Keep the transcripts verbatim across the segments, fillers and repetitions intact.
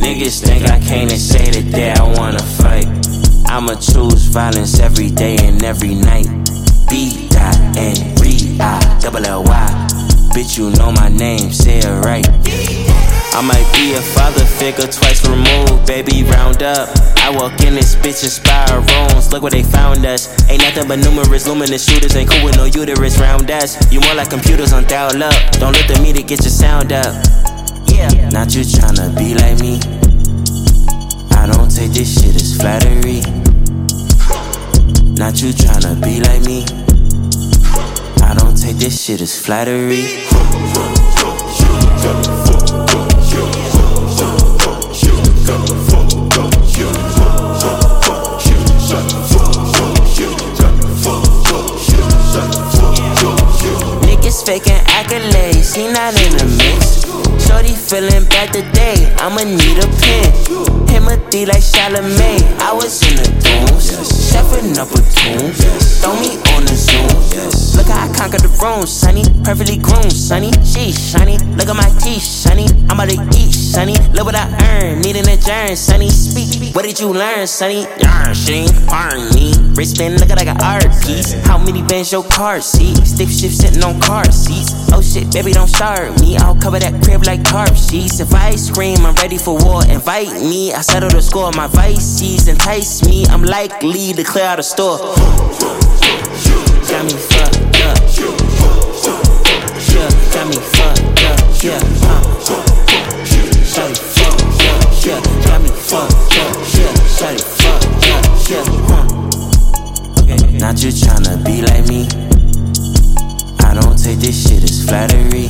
Niggas think I can't and say that they I wanna fight. I'ma choose violence every day and every night. B dot N R I double L Y. Bitch, you know my name, say it right. I might be a father figure twice removed, baby, round up. I walk in this bitch in spiral rooms, look where they found us. Ain't nothing but numerous luminous shooters, ain't cool with no uterus round us. You more like computers on dial up, don't let the meter get your sound up. Yeah, not you tryna be like me. I don't take this shit as flattery. Not you tryna be like me. I don't take this shit as flattery. Niggas faking accolades, he not in the mix. Shorty feeling bad today, I'ma need a pen. Timothy like Chalamet, I was in the dunes, chefing up a tune. Throw me on the Zoom. Look how I conquered the room, sonny. Perfectly groomed, sonny. Sheesh, sonny. Look at my teeth, sonny. I'm about to eat, sonny. Look what I earned, needing a journey, sonny. Speak, what did you learn, sonny? Yarn, she ain't earn me. Wrist spin, look like an art piece. How many bands your car seat? Stiff shift sitting on car seats. Oh shit, baby, don't start me. I'll cover that crib like tarp sheets. If I scream, I'm ready for war. Invite me, I settle the score. My vices entice me. I'm likely to clear out a store. Got me fucked up. Yeah, got me fucked up. Yeah, uh. Shawty fucked up. Yeah, got me fucked up. Yeah, shawty fucked up. Yeah, uh. Okay. Not you tryna be like me. I don't take this shit as flattery.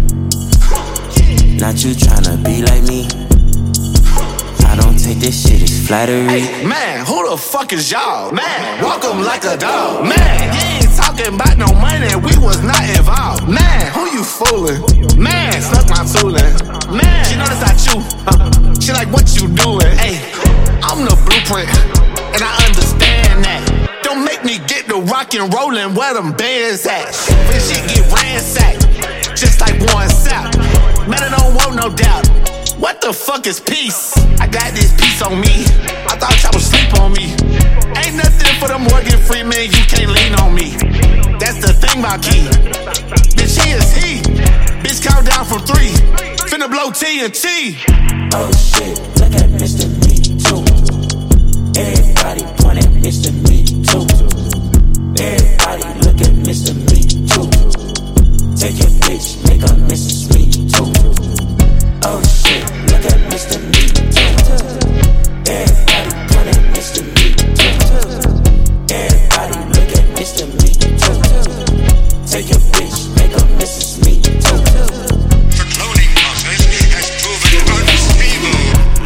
Not you tryna be like me. I don't take this shit as flattery. Hey, man, who the fuck is y'all? Man, walk 'em like a dog. Man, you ain't talking about no money, we was not involved. Man, who you fooling? Man, suck my tooling. Man, she know that's not you. Uh, she like, what you doing? Hey, I'm the blueprint, and I understand that. Don't make me get the rock and rollin' where them bands at. When shit get ransacked, just like one sap. Man, I don't want no doubt. What the fuck is peace? I got this piece on me. I thought y'all would sleep on me. Ain't nothing for the Morgan Freeman, you can't lean on me. That's the thing about Key. Bitch, he is he. Bitch, count down from three. Finna blow T N T. Oh shit, look at Mister Me Too. Everybody point at Mister Me Too. Everybody look at Mister Me Too. Take your bitch, make her Missus Me Too. Oh shit, look at Mister Me Too. Everybody point at Mister Me Too. Everybody look at Mister Me Too. Take your bitch, make her Missus Me Too. The cloning process has proven unstable.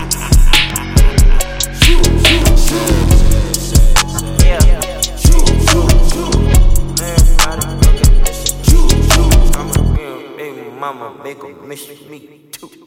Yeah. Everybody look at Mister Me Too. I'm a real baby mama, make her Miss Me Too.